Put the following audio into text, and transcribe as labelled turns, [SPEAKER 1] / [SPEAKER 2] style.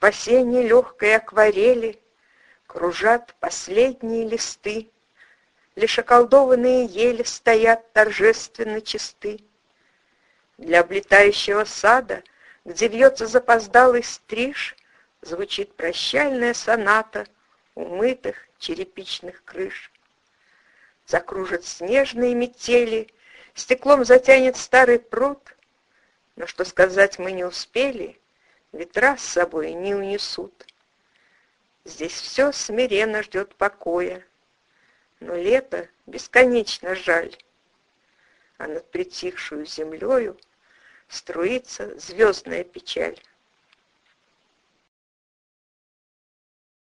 [SPEAKER 1] В осенней легкой акварели кружат последние листы, Лишь околдованные ели стоят торжественно чисты. Для облетающего сада, где вьется запоздалый стриж, Звучит прощальная соната умытых черепичных крыш. Закружат снежные метели, стеклом затянет старый пруд, Но что сказать мы не успели, ветра с собой не унесут. Здесь все смиренно ждет покоя, но лето бесконечно жаль, А над притихшую землею струится звездная печаль.